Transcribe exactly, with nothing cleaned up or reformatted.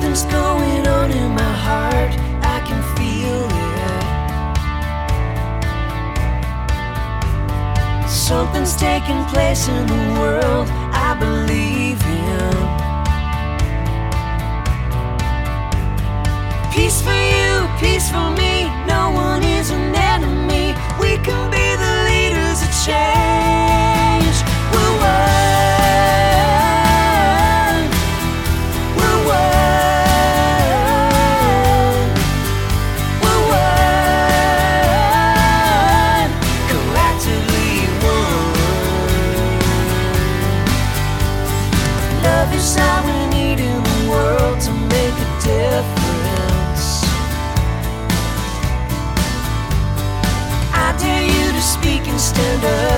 Something's going on in my heart, I can feel it. Something's taking place in the world I believe in. Peace for you, peace for me, no one is an enemy. We can be the leaders of change. We're one, we're one, we're one, collectively one. Love is all we need in the world to make a difference. I dare you to speak and stand up.